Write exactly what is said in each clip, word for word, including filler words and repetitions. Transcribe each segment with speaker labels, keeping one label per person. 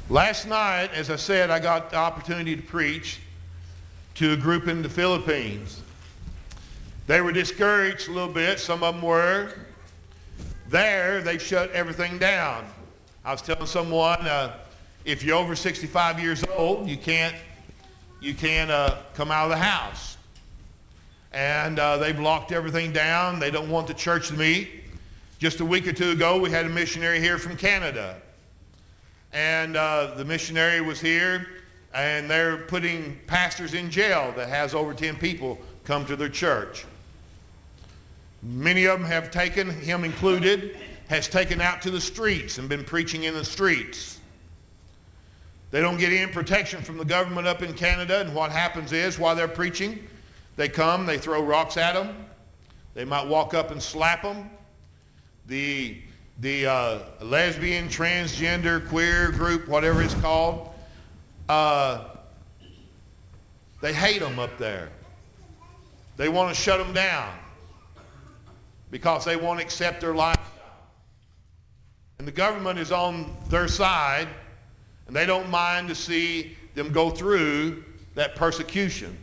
Speaker 1: Last night, as I said, I got the opportunity to preach to a group in the Philippines. They were discouraged a little bit, some of them were. There, they shut everything down. I was telling someone, uh, if you're over sixty-five years old, you can't, you can't uh, come out of the house. And uh, they've locked everything down. They don't want the church to meet. Just a week or two ago, we had a missionary here from Canada. And uh, the missionary was here, and they're putting pastors in jail that has over ten people come to their church. Many of them have taken, him included, has taken out to the streets and been preaching in the streets. They don't get any protection from the government up in Canada, and what happens is, while they're preaching, they come, they throw rocks at them. They might walk up and slap them. The, the uh, lesbian, transgender, queer group, whatever it's called, uh, they hate them up there. They want to shut them down because they won't accept their lifestyle. And the government is on their side, and they don't mind to see them go through that persecution.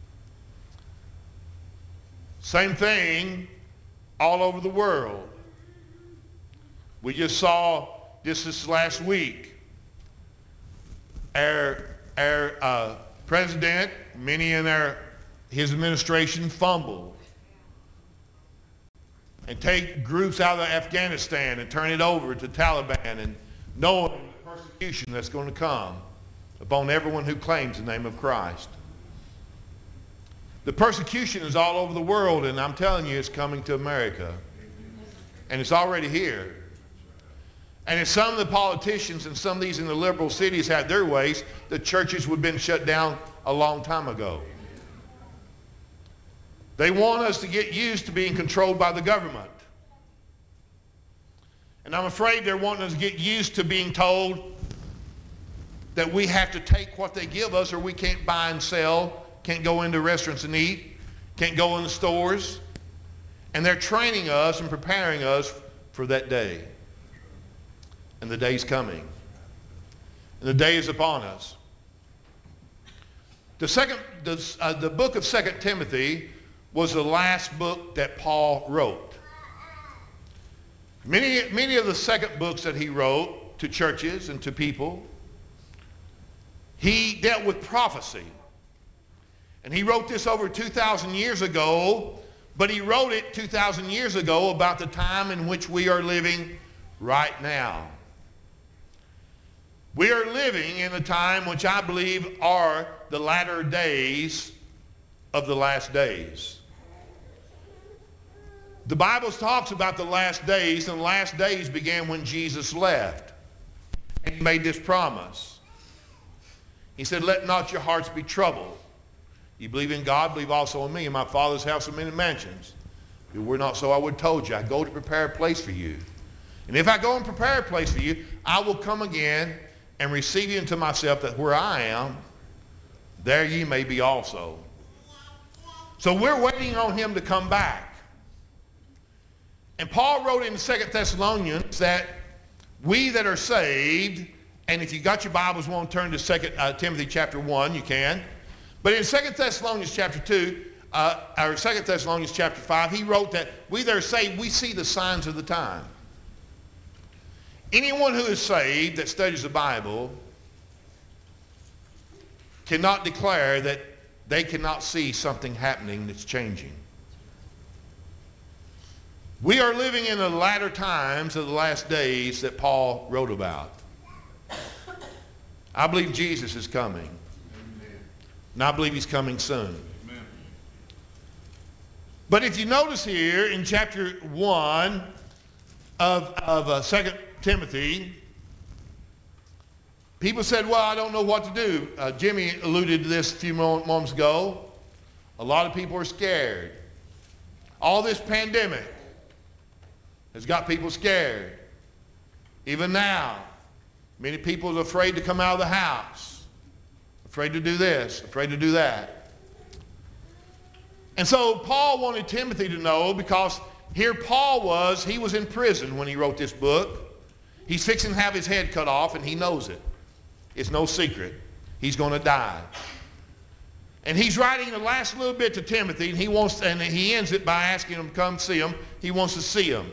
Speaker 1: Same thing all over the world. We just saw just this last week, our, our uh, president, many in our, his administration fumbled and take groups out of Afghanistan and turn it over to Taliban, and knowing the persecution that's going to come upon everyone who claims the name of Christ. The persecution is all over the world, and I'm telling you, it's coming to America. And it's already here. And if some of the politicians and some of these in the liberal cities had their ways, the churches would have been shut down a long time ago. They want us to get used to being controlled by the government. And I'm afraid they're wanting us to get used to being told that we have to take what they give us, or we can't buy and sell, can't go into restaurants and eat, can't go in the stores. And they're training us and preparing us for that day. And the day's coming. And the day is upon us. The second, the, uh, the book of Second Timothy was the last book that Paul wrote. Many, many of the second books that he wrote to churches and to people, he dealt with prophecy. And he wrote this over two thousand years ago, but he wrote it two thousand years ago about the time in which we are living right now. We are living in a time which I believe are the latter days of the last days. The Bible talks about the last days, and the last days began when Jesus left. And he made this promise. He said, "Let not your hearts be troubled. You believe in God, believe also in me. In my Father's house are many mansions. If it were not so, I would have told you. I go to prepare a place for you. And if I go and prepare a place for you, I will come again and receive you into myself, that where I am, there ye may be also." So we're waiting on him to come back. And Paul wrote in Second Thessalonians that we that are saved, and if you got your Bibles, want to turn to Second uh, Timothy chapter one, you can. But in Second Thessalonians chapter two, uh, or Second Thessalonians chapter five, he wrote that we that are saved, we see the signs of the time. Anyone who is saved that studies the Bible cannot declare that they cannot see something happening that's changing. We are living in the latter times of the last days that Paul wrote about. I believe Jesus is coming. Amen. And I believe he's coming soon. Amen. But if you notice here in chapter one of, of uh, Second Timothy, people said, well, I don't know what to do. Uh, Jimmy alluded to this a few moments ago. A lot of people are scared. All this pandemic has got people scared. Even now, many people are afraid to come out of the house, afraid to do this, afraid to do that. And so Paul wanted Timothy to know, because here Paul was, he was in prison when he wrote this book. He's fixing to have his head cut off, and he knows it. It's no secret. He's going to die. And he's writing the last little bit to Timothy, and he wants, and he ends it by asking him to come see him. He wants to see him.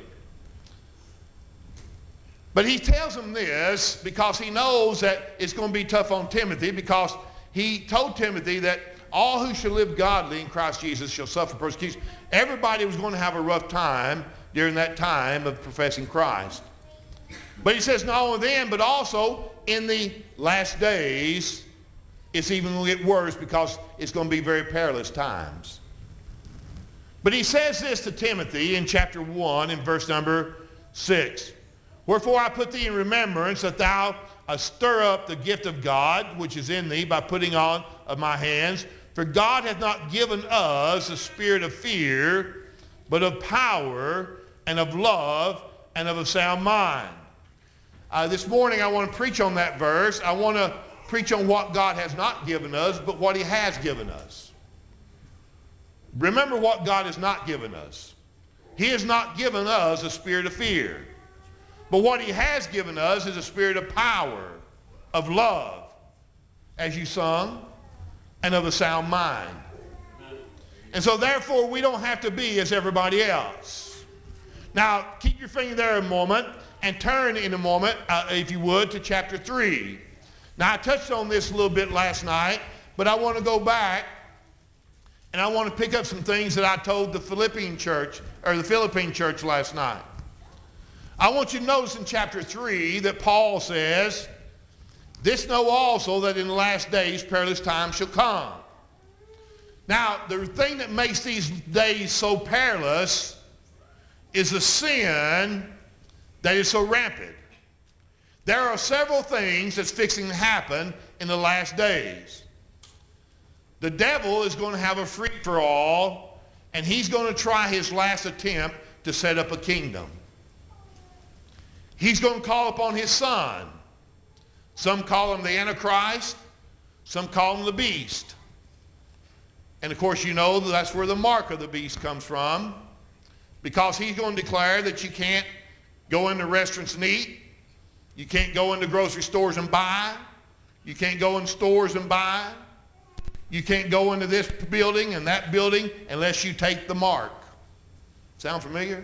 Speaker 1: But he tells him this because he knows that it's going to be tough on Timothy, because he told Timothy that all who shall live godly in Christ Jesus shall suffer persecution. Everybody was going to have a rough time during that time of professing Christ. But he says not only then, but also in the last days, it's even going to get worse, because it's going to be very perilous times. But he says this to Timothy in chapter one in verse number six. Wherefore I put thee in remembrance that thou uh, stir up the gift of God which is in thee by putting on of my hands. For God hath not given us a spirit of fear, but of power and of love and of a sound mind. Uh, this morning I want to preach on that verse. I want to preach on what God has not given us, but what he has given us. Remember what God has not given us. He has not given us a spirit of fear. But what he has given us is a spirit of power, of love, as you sung, and of a sound mind. And so therefore we don't have to be as everybody else. Now keep your finger there a moment and turn in a moment, uh, if you would, to chapter three. Now I touched on this a little bit last night, but I want to go back and I want to pick up some things that I told the Philippian church, or the Philippine church last night. I want you to notice in chapter three that Paul says, this know also that in the last days perilous times shall come. Now, the thing that makes these days so perilous is the sin that is so rampant. There are several things that's fixing to happen in the last days. The devil is going to have a free-for-all, and he's going to try his last attempt to set up a kingdom. He's going to call upon his son. Some call him the Antichrist. Some call him the beast. And of course you know that's where the mark of the beast comes from, because he's going to declare that you can't go into restaurants and eat. You can't go into grocery stores and buy. You can't go in stores and buy. You can't go into this building and that building unless you take the mark. Sound familiar?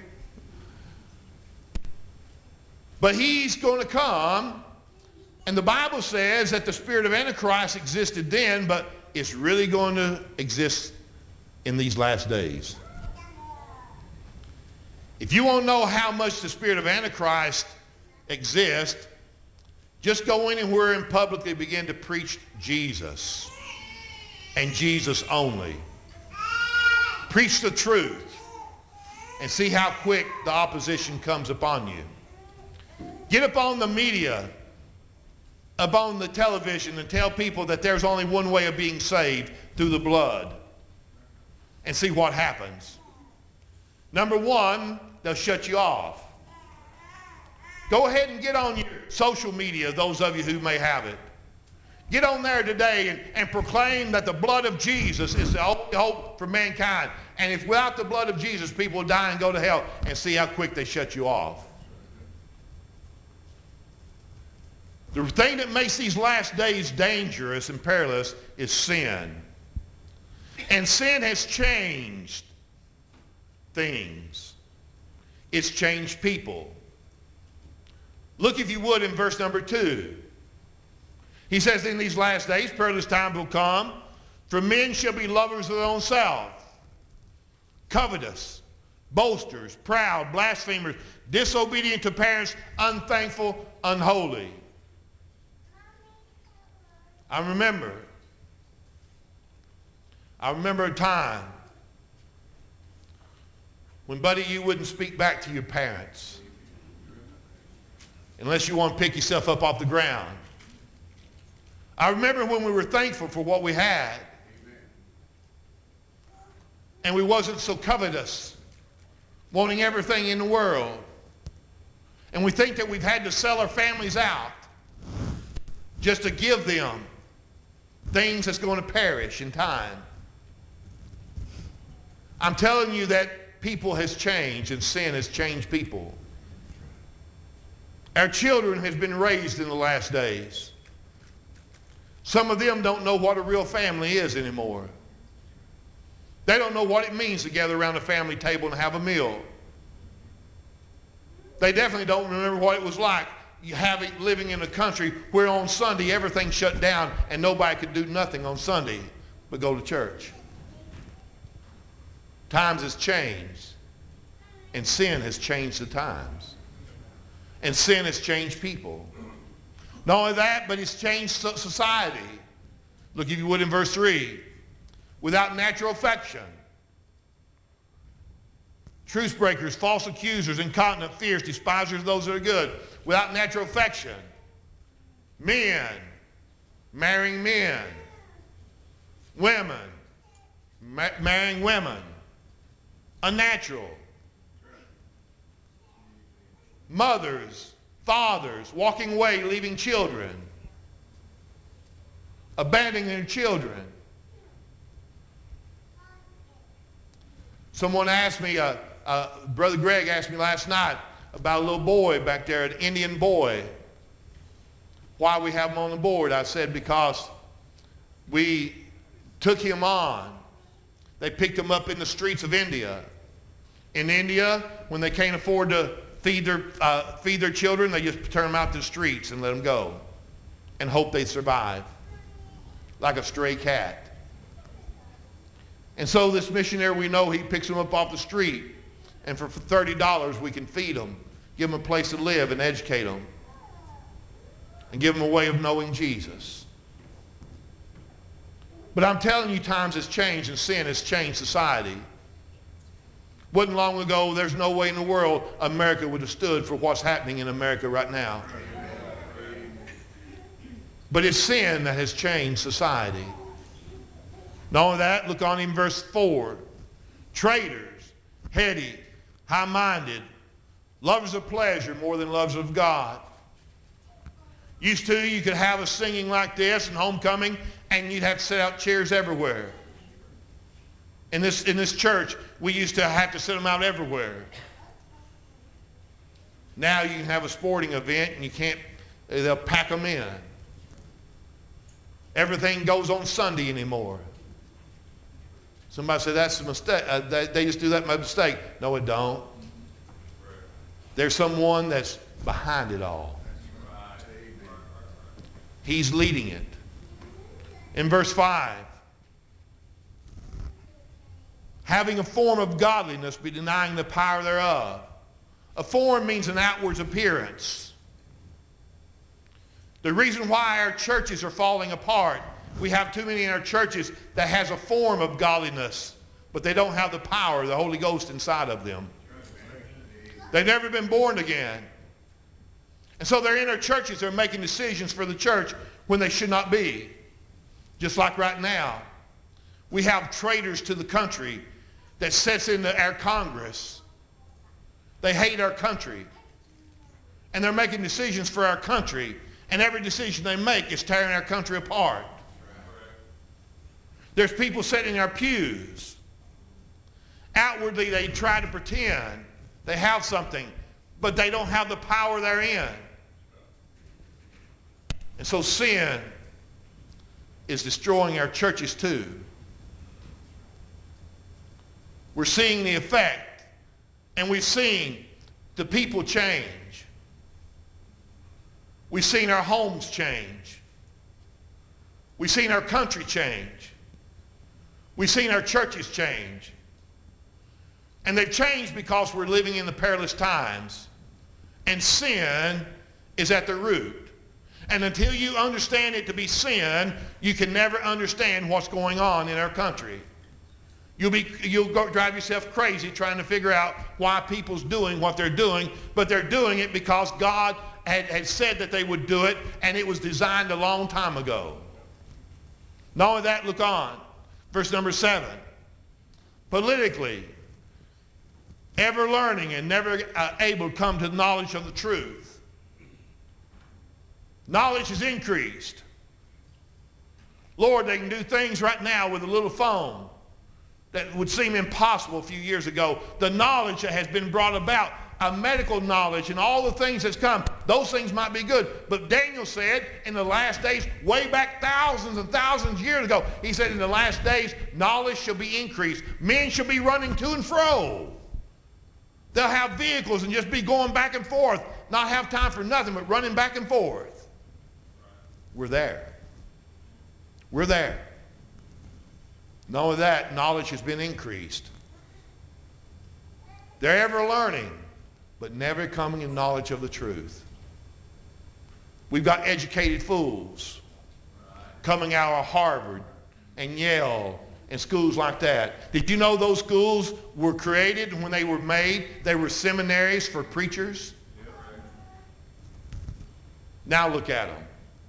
Speaker 1: But he's going to come, and the Bible says that the spirit of Antichrist existed then, but it's really going to exist in these last days. If you want to know how much the spirit of Antichrist exists, just go anywhere and publicly begin to preach Jesus and Jesus only. Preach the truth and see how quick the opposition comes upon you. Get up on the media, up on the television, and tell people that there's only one way of being saved, through the blood, and see what happens. Number one, they'll shut you off. Go ahead and get on your social media, those of you who may have it. Get on there today and, and proclaim that the blood of Jesus is the only hope for mankind. And if without the blood of Jesus, people will die and go to hell, and see how quick they shut you off. The thing that makes these last days dangerous and perilous is sin. And sin has changed things. It's changed people. Look, if you would, in verse number two. He says, in these last days perilous times will come, for men shall be lovers of their own self, covetous, boasters, proud, blasphemers, disobedient to parents, unthankful, unholy. I remember, I remember a time when, buddy, you wouldn't speak back to your parents unless you want to pick yourself up off the ground. I remember when we were thankful for what we had, and we wasn't so covetous, wanting everything in the world. And we think that we've had to sell our families out just to give them things that's going to perish in time. I'm telling you that people has changed, and sin has changed people. Our children has been raised in the last days. Some of them don't know what a real family is anymore. They don't know what it means to gather around a family table and have a meal. They definitely don't remember what it was like you have it living in a country where on Sunday everything shut down and nobody could do nothing on Sunday but go to church. Times has changed, and sin has changed the times. And sin has changed people. Not only that, but it's changed society. Look, if you would, in verse three. Without natural affection. Truce breakers, false accusers, incontinent, fierce, despisers of those that are good. Without natural affection. Men marrying men. Women ma- marrying women. Unnatural. Mothers, fathers, walking away, leaving children. Abandoning their children. Someone asked me, uh, uh, Brother Greg asked me last night about a little boy back there, an Indian boy. Why we have him on the board? I said because we took him on. They picked him up in the streets of India. In India, when they can't afford to feed their, uh, feed their children, they just turn them out to the streets and let them go and hope they survive like a stray cat. And so this missionary, we know, he picks them up off the street, and for thirty dollars we can feed them, give them a place to live and educate them, and give them a way of knowing Jesus. But I'm telling you, times has changed, and sin has changed society. Wasn't long ago, there's no way in the world America would have stood for what's happening in America right now. But it's sin that has changed society. Not only that, look on in verse four. Traitors, heady, high-minded, lovers of pleasure more than lovers of God. Used to, you could have a singing like this and homecoming, and you'd have to set out chairs everywhere. In this, in this church, we used to have to set them out everywhere. Now you can have a sporting event, and you can't, they'll pack them in. Everything goes on Sunday anymore. Somebody said that's a mistake. Uh, they, they just do that by mistake. No, it don't. There's someone that's behind it all. He's leading it. In verse five, having a form of godliness, but denying the power thereof. A form means an outward appearance. The reason why our churches are falling apart, we have too many in our churches that has a form of godliness, but they don't have the power of the Holy Ghost inside of them. They've never been born again. And so they're in our churches, they're making decisions for the church when they should not be. Just like right now, we have traitors to the country that sits in the, our Congress. They hate our country. And they're making decisions for our country. And every decision they make is tearing our country apart. There's people sitting in our pews. Outwardly, they try to pretend they have something, but they don't have the power therein. And so sin is destroying our churches too. We're seeing the effect, and we've seen the people change. We've seen our homes change. We've seen our country change. We've seen our churches change. And they've changed because we're living in the perilous times. And sin is at the root. And until you understand it to be sin, you can never understand what's going on in our country. You'll, be, you'll go drive yourself crazy trying to figure out why people's doing what they're doing, but they're doing it because God had, had said that they would do it, and it was designed a long time ago. Not only that, look on. Verse number seven. Politically, ever learning and never uh, able to come to the knowledge of the truth. Knowledge has increased. Lord, they can do things right now with a little phone that would seem impossible a few years ago. The knowledge that has been brought about a medical knowledge and all the things that's come, those things might be good. But Daniel said in the last days, way back thousands and thousands of years ago, he said in the last days, knowledge shall be increased. Men shall be running to and fro. They'll have vehicles and just be going back and forth, not have time for nothing but running back and forth. We're there. We're there. Not only that, knowledge has been increased. They're ever learning, but never coming in knowledge of the truth. We've got educated fools coming out of Harvard and Yale and schools like that. Did you know those schools were created when they were made? They were seminaries for preachers. Now look at them.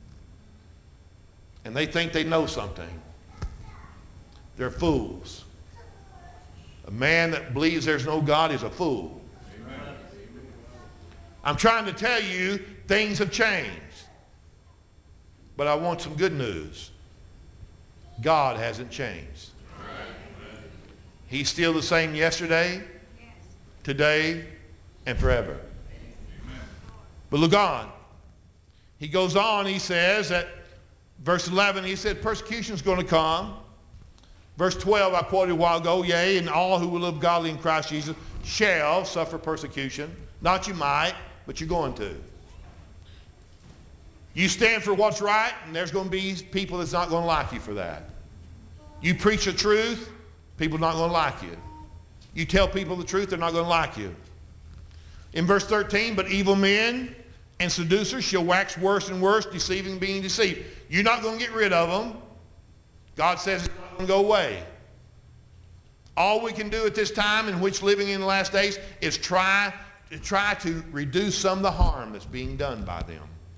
Speaker 1: And they think they know something. They're fools. A man that believes there's no God is a fool. Amen. I'm trying to tell you things have changed. But I want some good news. God hasn't changed. He's still the same yesterday, today, and forever. But look on. He goes on, he says that verse eleven, he said persecution is going to come. Verse twelve, I quoted a while ago, yea, and all who will live godly in Christ Jesus shall suffer persecution. Not you might, but you're going to. You stand for what's right, and there's going to be people that's not going to like you for that. You preach the truth, people are not going to like you. You tell people the truth, they're not going to like you. In verse thirteen, but evil men and seducers shall wax worse and worse, deceiving, being deceived. You're not going to get rid of them. God says it's not going to go away. All we can do at this time in which living in the last days is try to, try to reduce some of the harm that's being done by them.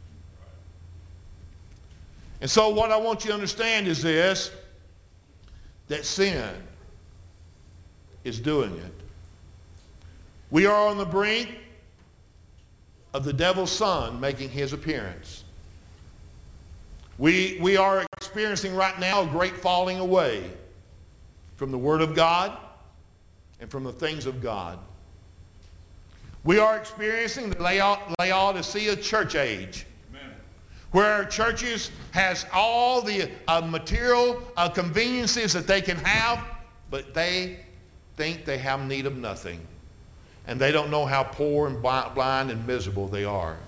Speaker 1: And so what I want you to understand is this, that sin is doing it. We are on the brink of the devil's son making his appearance. We, we are experiencing right now a great falling away from the Word of God and from the things of God. We are experiencing the Laodicea church age, Amen, where churches has all the uh, material uh, conveniences that they can have, but they think they have need of nothing. And they don't know how poor and blind and miserable they are.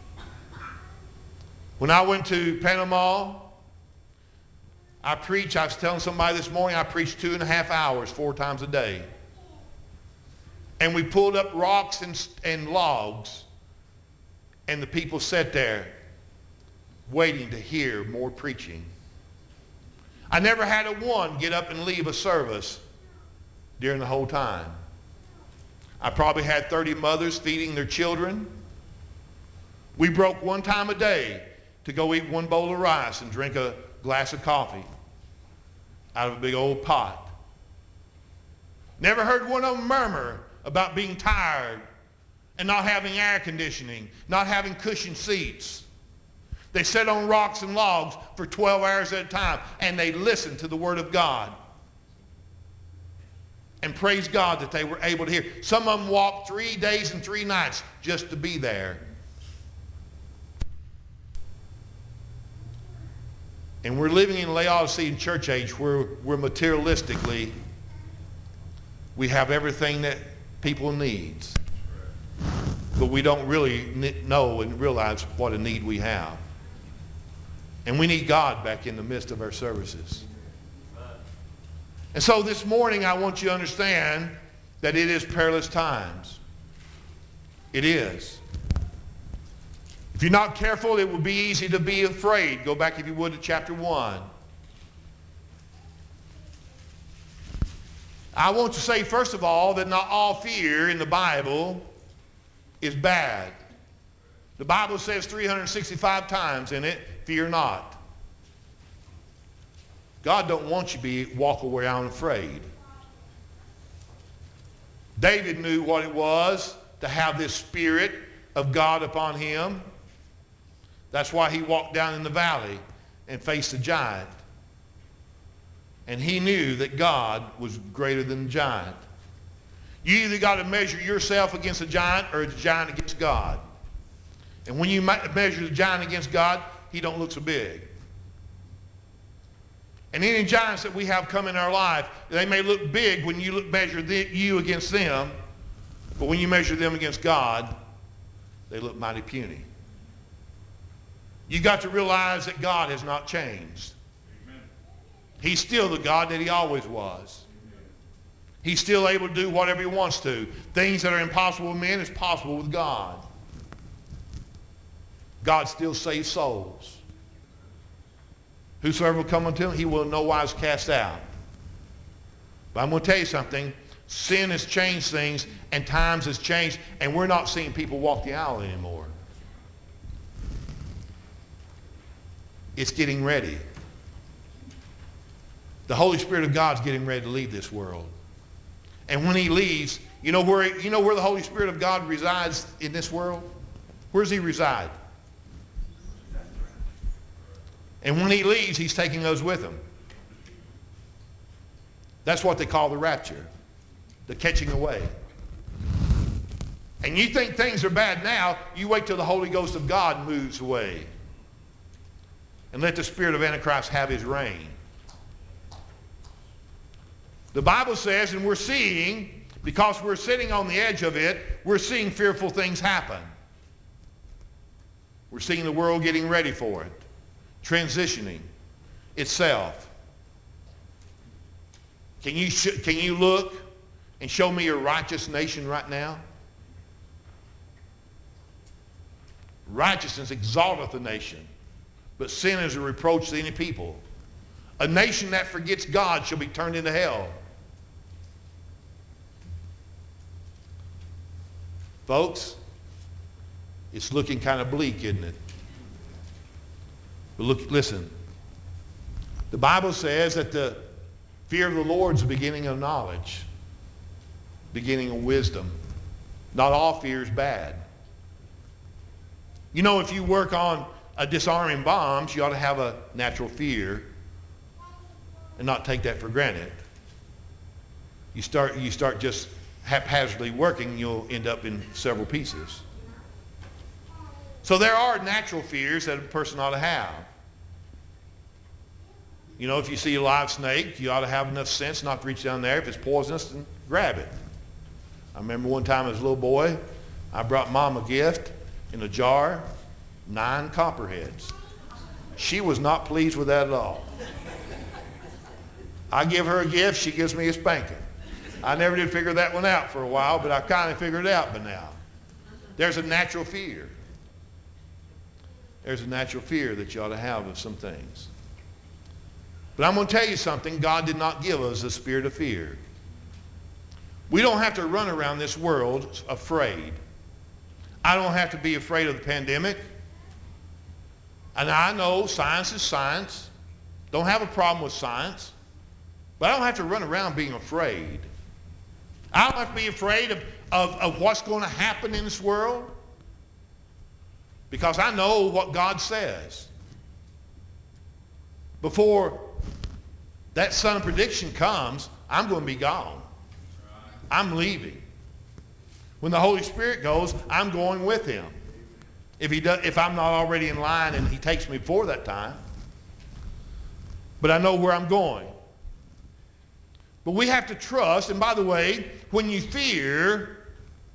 Speaker 1: When I went to Panama, I preached, I was telling somebody this morning, I preached two and a half hours, four times a day. And we pulled up rocks and, and logs, and the people sat there waiting to hear more preaching. I never had a one get up and leave a service during the whole time. I probably had thirty mothers feeding their children. We broke one time a day to go eat one bowl of rice and drink a glass of coffee out of a big old pot. Never heard one of them murmur about being tired and not having air conditioning, not having cushioned seats. They sat on rocks and logs for twelve hours at a time, and they listened to the Word of God. And praise God that they were able to hear. Some of them walked three days and three nights just to be there. And we're living in Laodicean church age where we're materialistically, we have everything that people need. But we don't really know and realize what a need we have. And we need God back in the midst of our services. And so this morning I want you to understand that it is perilous times. It is. If you're not careful, it will be easy to be afraid. Go back, if you would, to chapter one. I want to say, first of all, that not all fear in the Bible is bad. The Bible says three hundred sixty-five times in it, fear not. God don't want you to be walk around afraid. David knew what it was to have this Spirit of God upon him. That's why he walked down in the valley and faced the giant. And he knew that God was greater than the giant. You either got to measure yourself against a giant or the giant against God. And when you measure the giant against God, he don't look so big. And any giants that we have come in our life, they may look big when you look, measure the, you against them, but when you measure them against God, they look mighty puny. You got to realize that God has not changed. Amen. He's still the God that he always was. Amen. He's still able to do whatever he wants to. Things that are impossible with men is possible with God. God still saves souls. Whosoever will come unto him, he will in no wise cast out. But I'm going to tell you something. Sin has changed things, and times has changed, and we're not seeing people walk the aisle anymore. It's getting ready. The Holy Spirit of God's getting ready to leave this world. And when he leaves, you know where, you know where the Holy Spirit of God resides in this world? Where does he reside? And when he leaves, he's taking us with him. That's what they call the rapture, the catching away. And you think things are bad now, you wait till the Holy Ghost of God moves away. And let the spirit of Antichrist have his reign. The Bible says, and we're seeing, because we're sitting on the edge of it, we're seeing fearful things happen. We're seeing the world getting ready for it. Transitioning itself. Can you, sh- can you look and show me a righteous nation right now? Righteousness exalteth a nation, but sin is a reproach to any people. A nation that forgets God shall be turned into hell. Folks, it's looking kind of bleak, isn't it? But look, listen. The Bible says that the fear of the Lord is the beginning of knowledge, beginning of wisdom. Not all fear is bad. You know, if you work on a disarming bombs, you ought to have a natural fear and not take that for granted. You start, you start just haphazardly working, you'll end up in several pieces. So there are natural fears that a person ought to have. You know, if you see a live snake, you ought to have enough sense not to reach down there. If it's poisonous, then grab it. I remember one time as a little boy, I brought Mom a gift in a jar, nine copperheads. She was not pleased with that at all. I give her a gift, she gives me a spanking. I never did figure that one out for a while, but I kind of figured it out by now. There's a natural fear. There's a natural fear that you ought to have of some things. But I'm going to tell you something. God did not give us a spirit of fear. We don't have to run around this world afraid. I don't have to be afraid of the pandemic. And I know science is science. Don't have a problem with science. But I don't have to run around being afraid. I don't have to be afraid of, of, of what's going to happen in this world. Because I know what God says. Before that son of prediction comes, I'm going to be gone. I'm leaving. When the Holy Spirit goes, I'm going with him. If, he does, if I'm not already in line and he takes me before that time. But I know where I'm going. But we have to trust, and by the way, when you fear,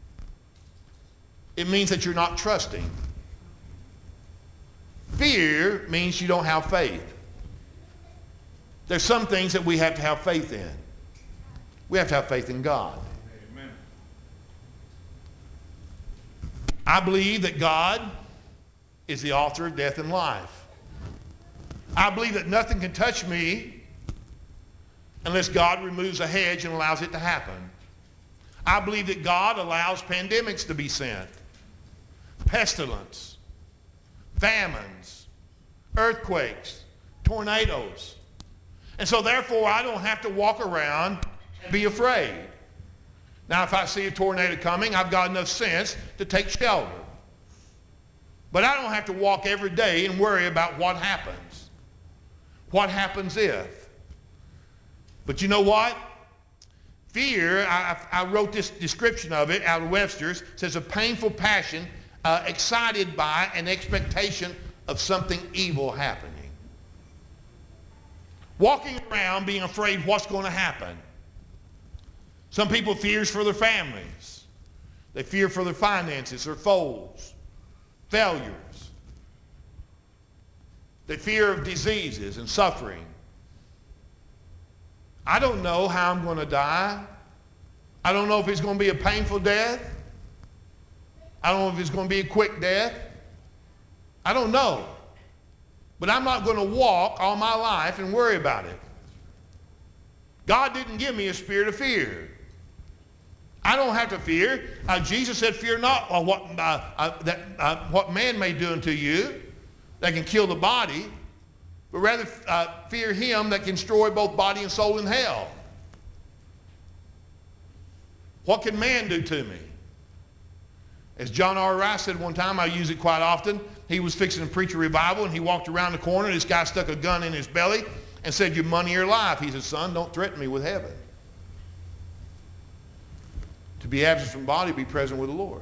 Speaker 1: it means that you're not trusting. Fear means you don't have faith. There's some things that we have to have faith in. We have to have faith in God. Amen. I believe that God is the author of death and life. I believe that nothing can touch me unless God removes a hedge and allows it to happen. I believe that God allows pandemics to be sent, pestilence, famines, earthquakes, tornadoes. And so therefore I don't have to walk around and be afraid. Now if I see a tornado coming, I've got enough sense to take shelter. But I don't have to walk every day and worry about what happens. What happens if? But you know what? Fear, I, I wrote this description of it out of Webster's. It says a painful passion uh, excited by an expectation of something evil happening. Walking around being afraid what's going to happen. Some people fears for their families. They fear for their finances, their foes, failures. They fear of diseases and suffering. I don't know how I'm going to die. I don't know if it's going to be a painful death. I don't know if it's going to be a quick death. I don't know. But I'm not going to walk all my life and worry about it. God didn't give me a spirit of fear. I don't have to fear. Uh, Jesus said, fear not uh, what, uh, uh, that, uh, what man may do unto you that can kill the body, but rather uh, fear him that can destroy both body and soul in hell. What can man do to me? As John R. Rice said one time, I use it quite often, he was fixing to preach a revival, and he walked around the corner, and this guy stuck a gun in his belly and said, your money or life. He said, son, don't threaten me with heaven. To be absent from body, be present with the Lord.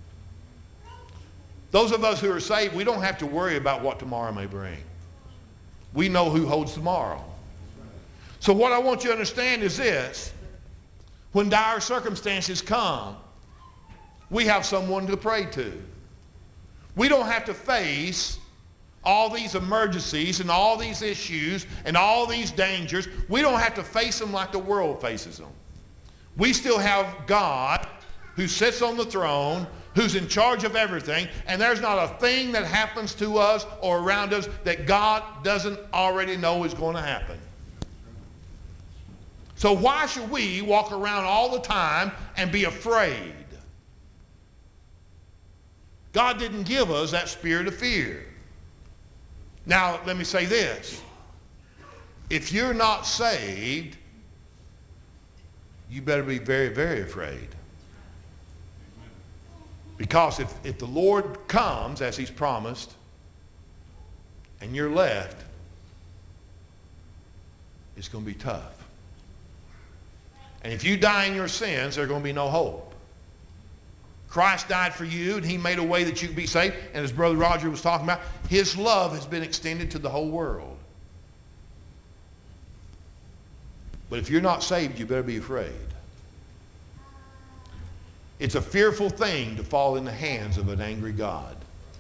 Speaker 1: Those of us who are saved, we don't have to worry about what tomorrow may bring. We know who holds tomorrow. So what I want you to understand is this. When dire circumstances come, we have someone to pray to. We don't have to face all these emergencies and all these issues and all these dangers. We don't have to face them like the world faces them. We still have God who sits on the throne, who's in charge of everything, and there's not a thing that happens to us or around us that God doesn't already know is going to happen. So why should we walk around all the time and be afraid? God didn't give us that spirit of fear. Now, let me say this. If you're not saved, you better be very, very afraid. Because if, if the Lord comes as he's promised and you're left, it's going to be tough. And if you die in your sins, there's going to be no hope. Christ died for you, and he made a way that you could be saved. And as Brother Roger was talking about, his love has been extended to the whole world. But if you're not saved, you better be afraid. It's a fearful thing to fall in the hands of an angry God.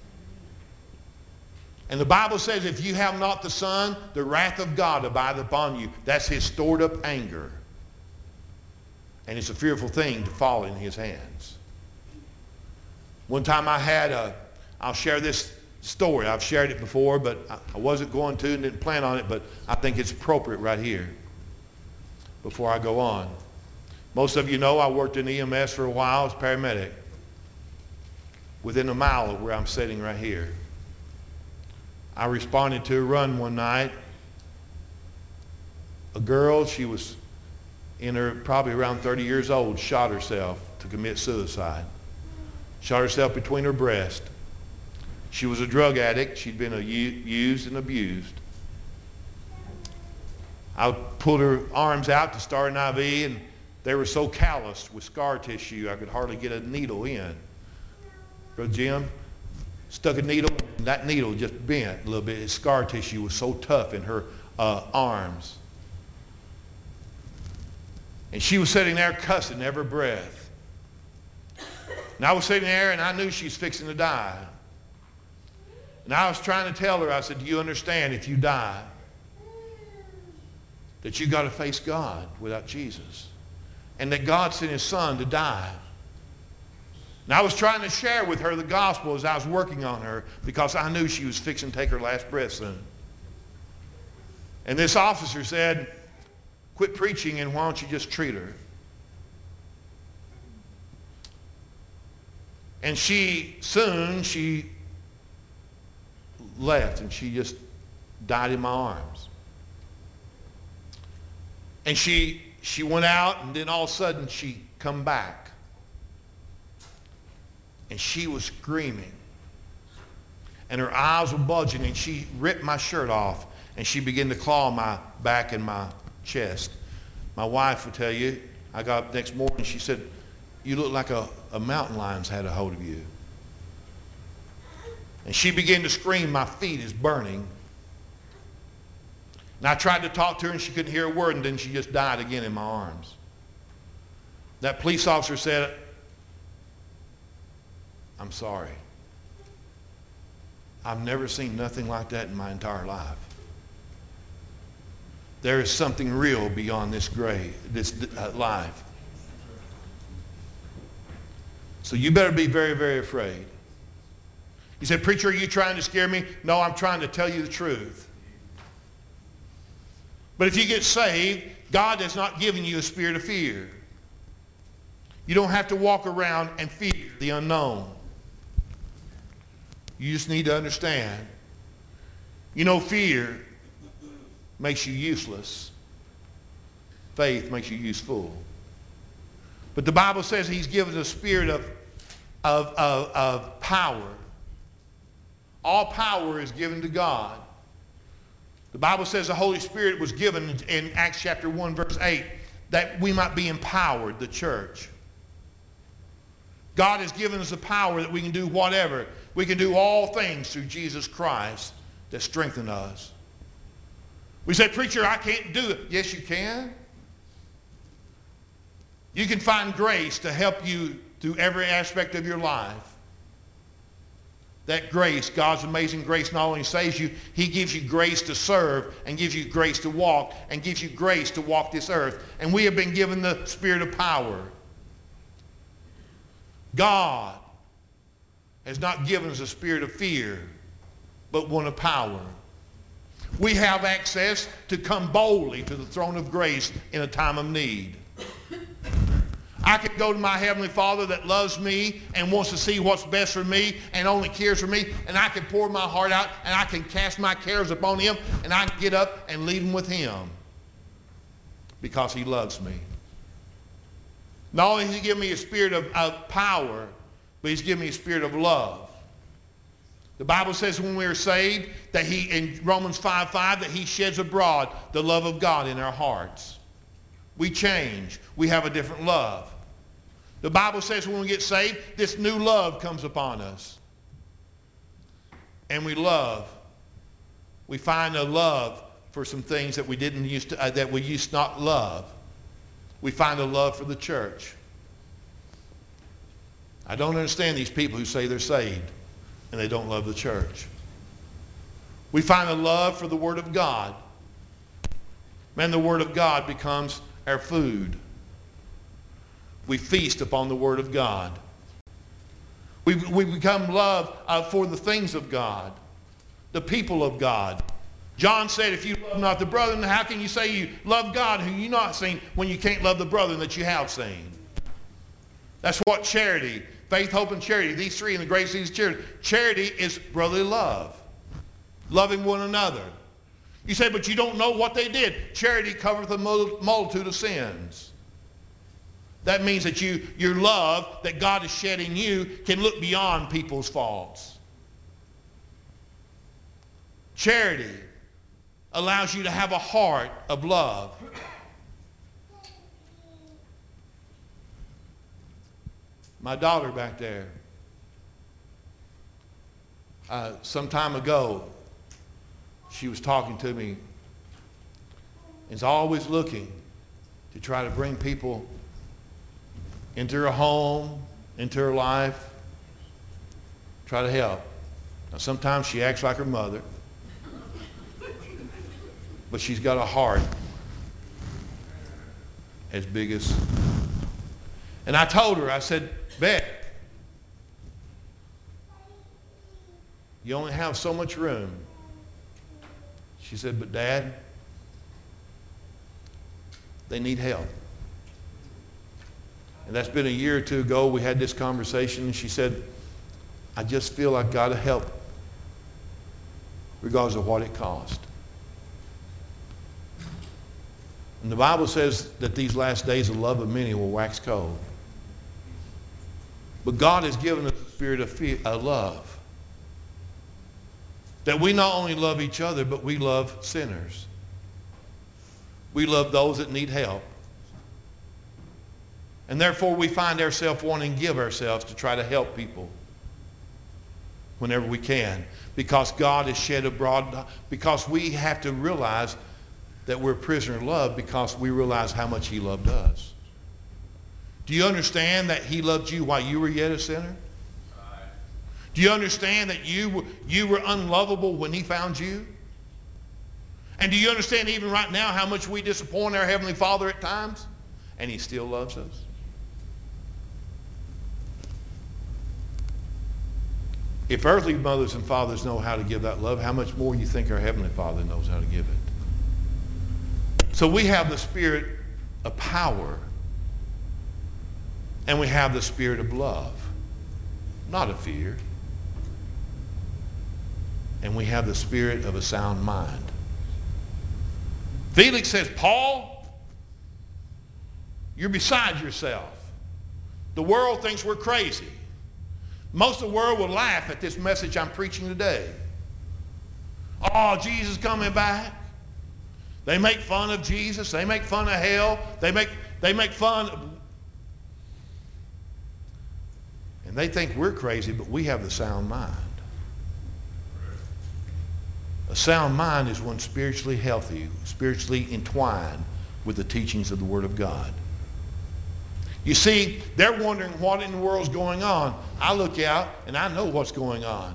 Speaker 1: And the Bible says if you have not the Son, the wrath of God abideth upon you. That's his stored up anger. And it's a fearful thing to fall in his hands. One time I had a, I'll share this story. I've shared it before, but I wasn't going to and didn't plan on it, but I think it's appropriate right here before I go on. Most of you know I worked in E M S for a while as paramedic within a mile of where I'm sitting right here. I responded to a run one night. A girl, she was in her probably around thirty years old, shot herself to commit suicide. Shot herself between her breasts. She was a drug addict. She'd been a, used and abused. I pulled her arms out to start an I V, and they were so calloused with scar tissue I could hardly get a needle in. Brother Jim stuck a needle, and that needle just bent a little bit. His scar tissue was so tough in her uh, arms. And she was sitting there cussing every breath. And I was sitting there, and I knew she was fixing to die. And I was trying to tell her, I said, do you understand if you die that you got to face God without Jesus? And that God sent his son to die. And I was trying to share with her the gospel as I was working on her because I knew she was fixing to take her last breath soon. And this officer said, quit preaching and why don't you just treat her? And she, soon, she left and she just died in my arms. And she, she went out, and then all of a sudden she come back. And she was screaming. And her eyes were bulging, and she ripped my shirt off, and she began to claw my back and my chest. My wife will tell you, I got up next morning, she said, you look like a, a mountain lion's had a hold of you. And she began to scream, my feet is burning. And I tried to talk to her and she couldn't hear a word, and then she just died again in my arms. That police officer said, I'm sorry. I've never seen nothing like that in my entire life. There is something real beyond this grave, this uh, life. So you better be very, very afraid. You said, preacher, are you trying to scare me? No, I'm trying to tell you the truth. But if you get saved, God has not given you a spirit of fear. You don't have to walk around and fear the unknown. You just need to understand. You know, fear makes you useless. Faith makes you useful. But the Bible says he's given us a spirit of, of, of, of power. All power is given to God. The Bible says the Holy Spirit was given in Acts chapter one, verse eight, that we might be empowered, the church. God has given us the power that we can do whatever. We can do all things through Jesus Christ that strengthen us. We say, preacher, I can't do it. Yes, you can. You can find grace to help you through every aspect of your life. That grace, God's amazing grace, not only saves you, he gives you grace to serve and gives you grace to walk and gives you grace to walk this earth. And we have been given the spirit of power. God has not given us a spirit of fear, but one of power. We have access to come boldly to the throne of grace in a time of need. I can go to my Heavenly Father that loves me and wants to see what's best for me and only cares for me, and I can pour my heart out and I can cast my cares upon him, and I can get up and leave them with him because he loves me. Not only has he given me a spirit of, of power, but he's given me a spirit of love. The Bible says when we are saved, that he, in Romans five five, that he sheds abroad the love of God in our hearts. We change. We have a different love. The Bible says when we get saved, this new love comes upon us. And we love. We find a love for some things that we didn't used to, uh, that we used not love. We find a love for the church. I don't understand these people who say they're saved and they don't love the church. We find a love for the Word of God. Man, the Word of God becomes our food. We feast upon the Word of God. We, we become love uh, for the things of God, the people of God. John said, if you love not the brother, then how can you say you love God who you not seen when you can't love the brother that you have seen? That's what charity, faith, hope, and charity, these three in the great seeds of charity. Charity is brotherly love, loving one another. You say, but you don't know what they did. Charity covereth a multitude of sins. That means that you, your love that God has shed in you can look beyond people's faults. Charity allows you to have a heart of love. My daughter back there, uh, some time ago, she was talking to me. Is always looking to try to bring people into her home, into her life, try to help. Now, sometimes she acts like her mother, but she's got a heart as big as... And I told her, I said, Beth, you only have so much room. She said, but Dad, they need help. And that's been a year or two ago. We had this conversation, and she said, I just feel I've got to help regardless of what it costs. And the Bible says that these last days the love of many will wax cold. But God has given us a spirit of, fear, of love. That we not only love each other, but we love sinners. We love those that need help. And therefore we find ourselves wanting to give ourselves to try to help people whenever we can, because God is shed abroad, because we have to realize that we're a prisoner of love, because we realize how much he loved us. Do you understand that he loved you while you were yet a sinner? Do you understand that you, you were unlovable when he found you? And do you understand even right now how much we disappoint our Heavenly Father at times? And he still loves us. If earthly mothers and fathers know how to give that love, how much more you think our Heavenly Father knows how to give it? So we have the spirit of power, and we have the spirit of love, not of fear. And we have the spirit of a sound mind. Felix says, Paul, you're beside yourself. The world thinks we're crazy. Most of the world will laugh at this message I'm preaching today. Oh, Jesus coming back. They make fun of Jesus. They make fun of hell. They make, they make fun of... And they think we're crazy, but we have the sound mind. A sound mind is one spiritually healthy, spiritually entwined with the teachings of the Word of God. You see, they're wondering what in the world's going on. I look out and I know what's going on.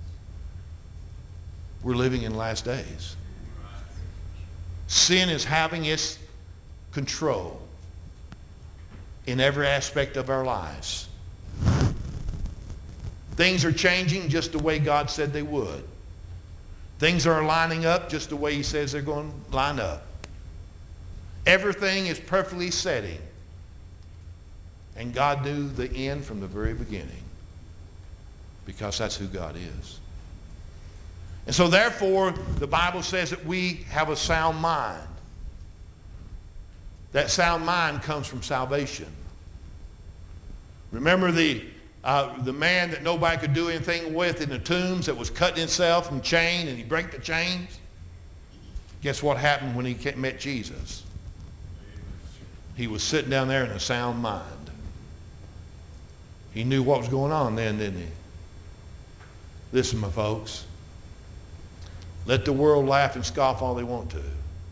Speaker 1: We're living in last days. Sin is having its control in every aspect of our lives. Things are changing just the way God said they would. Things are lining up just the way he says they're going to line up. Everything is perfectly setting. And God knew the end from the very beginning, because that's who God is. And so therefore, the Bible says that we have a sound mind. That sound mind comes from salvation. Remember the, uh, the man that nobody could do anything with in the tombs, that was cutting himself and chained, and he broke the chains? Guess what happened when he met Jesus? He was sitting down there in a sound mind. He knew what was going on then, didn't he? Listen, my folks. Let the world laugh and scoff all they want to.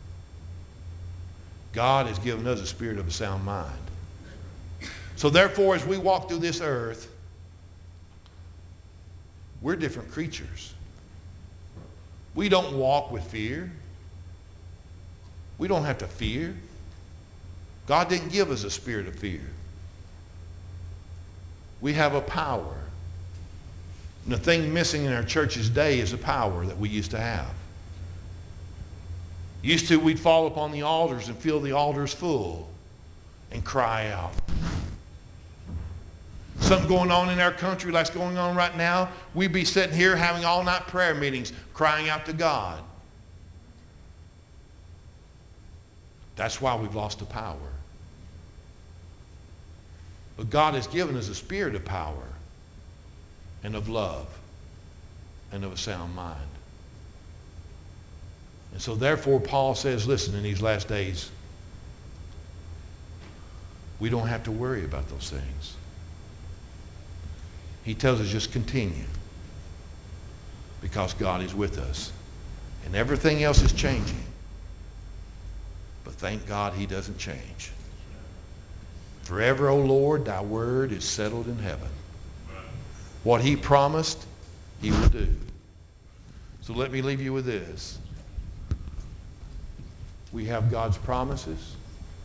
Speaker 1: God has given us a spirit of a sound mind. So therefore, as we walk through this earth, we're different creatures. We don't walk with fear. We don't have to fear. God didn't give us a spirit of fear. We have a power. And the thing missing in our church's day is a power that we used to have. Used to, we'd fall upon the altars and feel the altars full and cry out. Something going on in our country like going on right now, we'd be sitting here having all-night prayer meetings, crying out to God. That's why we've lost the power. But God has given us a spirit of power and of love and of a sound mind. And so therefore Paul says, listen, in these last days, we don't have to worry about those things. He tells us just continue, because God is with us. And everything else is changing. But thank God he doesn't change. Forever, O Lord, thy word is settled in heaven. What he promised, he will do. So let me leave you with this. We have God's promises.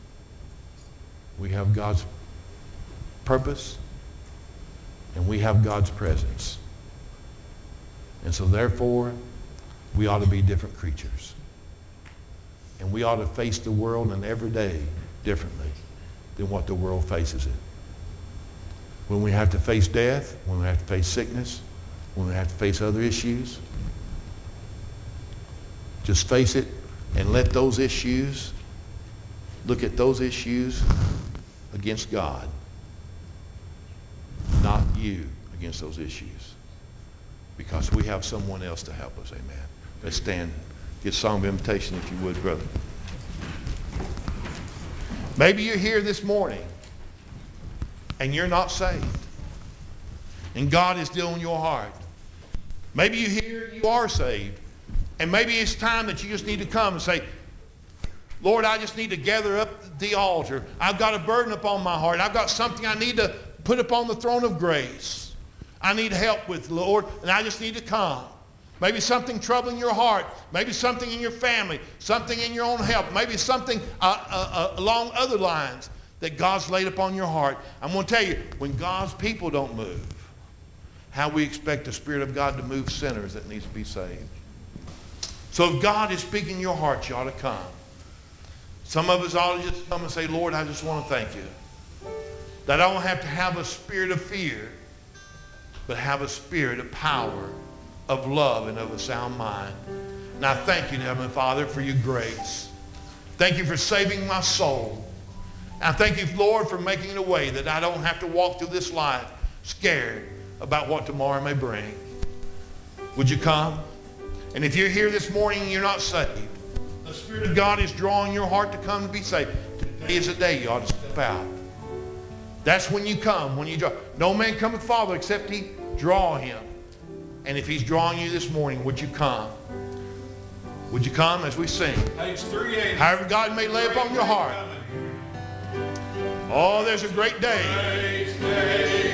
Speaker 1: We have God's purpose. And we have God's presence. And so therefore, we ought to be different creatures. And we ought to face the world in every day differently than what the world faces it. When we have to face death, when we have to face sickness, when we have to face other issues, just face it and let those issues, look at those issues against God, not you against those issues, because we have someone else to help us. Amen. Let's stand. Get a song of invitation if you would, brother. Maybe you're here this morning and you're not saved, and God is still in your heart. Maybe you hear you are saved, and maybe it's time that you just need to come and say, Lord, I just need to gather up the altar. I've got a burden upon my heart. I've got something I need to put upon the throne of grace. I need help with, Lord, and I just need to come. Maybe something troubling your heart. Maybe something in your family. Something in your own health. Maybe something uh, uh, uh, along other lines that God's laid upon your heart. I'm going to tell you, when God's people don't move, how we expect the Spirit of God to move sinners that needs to be saved. So if God is speaking in your heart, you ought to come. Some of us ought to just come and say, Lord, I just want to thank you that I don't have to have a spirit of fear, but have a spirit of power, of love, and of a sound mind. And I thank you, Heavenly Father, for your grace. Thank you for saving my soul. I thank you, Lord, for making it a way that I don't have to walk through this life scared about what tomorrow may bring. Would you come? And if you're here this morning and you're not saved, the Spirit of God is drawing your heart to come to be saved. Today is the day you ought to step out. That's when you come, when you draw. No man cometh Father except he draw him. And if he's drawing you this morning, would you come? Would you come as we sing?
Speaker 2: Page three eighty.
Speaker 1: However God may lay upon your heart. Oh, there's a great day.
Speaker 2: Great day.